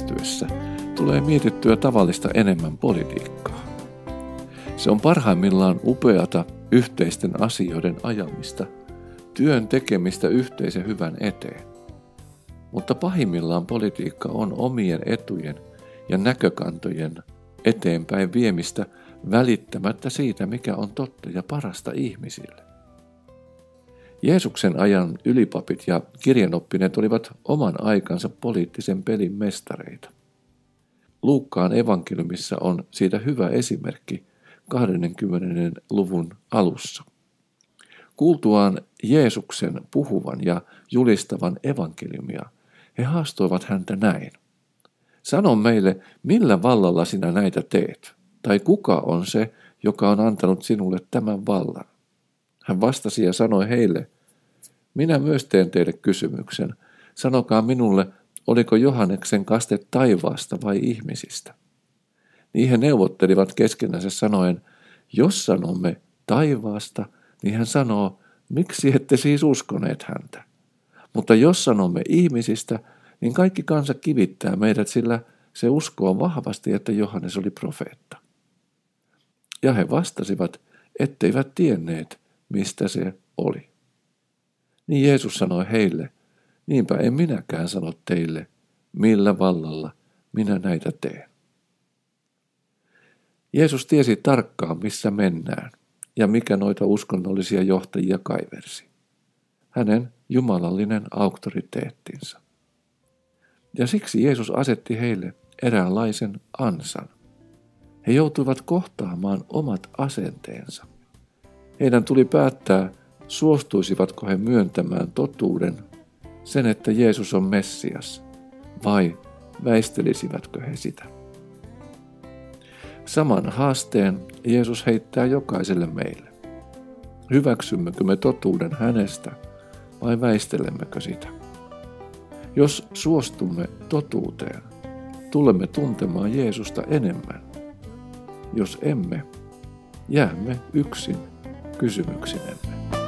lähestyessä tulee mietittyä tavallista enemmän politiikkaa. Se on parhaimmillaan upeata yhteisten asioiden ajamista, työn tekemistä yhteisen hyvän eteen. Mutta pahimmillaan politiikka on omien etujen ja näkökantojen eteenpäin viemistä välittämättä siitä, mikä on totta ja parasta ihmisille. Jeesuksen ajan ylipapit ja kirjanoppineet olivat oman aikansa poliittisen pelin mestareita. Luukkaan evankeliumissa on siitä hyvä esimerkki 20. luvun alussa. Kuultuaan Jeesuksen puhuvan ja julistavan evankeliumia, he haastoivat häntä näin. Sano meille, millä vallalla sinä näitä teet, tai kuka on se, joka on antanut sinulle tämän vallan? Hän vastasi ja sanoi heille, minä myös teen teille kysymyksen. Sanokaa minulle, oliko Johanneksen kaste taivaasta vai ihmisistä? Niin he neuvottelivat keskenänsä sanoen, jos sanomme taivaasta, niin hän sanoo, miksi ette siis uskoneet häntä? Mutta jos sanomme ihmisistä, niin kaikki kansa kivittää meidät, sillä se uskoo vahvasti, että Johannes oli profeetta. Ja he vastasivat, etteivät tienneet, mistä se oli. Niin Jeesus sanoi heille, niinpä en minäkään sano teille, millä vallalla minä näitä teen. Jeesus tiesi tarkkaan, missä mennään ja mikä noita uskonnollisia johtajia kaiversi. Hänen jumalallinen auktoriteettinsa. Ja siksi Jeesus asetti heille eräänlaisen ansan. He joutuivat kohtaamaan omat asenteensa. Heidän tuli päättää, suostuisivatko he myöntämään totuuden, sen että Jeesus on Messias, vai väistelisivätkö he sitä. Saman haasteen Jeesus heittää jokaiselle meille. Hyväksymmekö me totuuden hänestä vai väistelemmekö sitä? Jos suostumme totuuteen, tulemme tuntemaan Jeesusta enemmän. Jos emme, jäämme yksin kysymyksinemme.